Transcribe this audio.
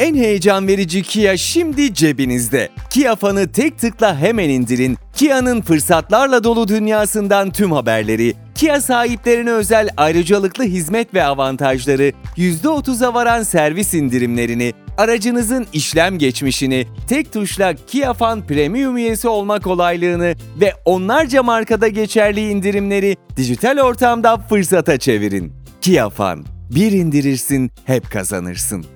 En heyecan verici Kia şimdi cebinizde. Kia Fan'ı tek tıkla hemen indirin. Kia'nın fırsatlarla dolu dünyasından tüm haberleri, Kia sahiplerine özel ayrıcalıklı hizmet ve avantajları, %30'a varan servis indirimlerini, aracınızın işlem geçmişini, tek tuşla Kia Fan Premium üyesi olma kolaylığını ve onlarca markada geçerli indirimleri dijital ortamda fırsata çevirin. Kia Fan, bir indirirsin, hep kazanırsın.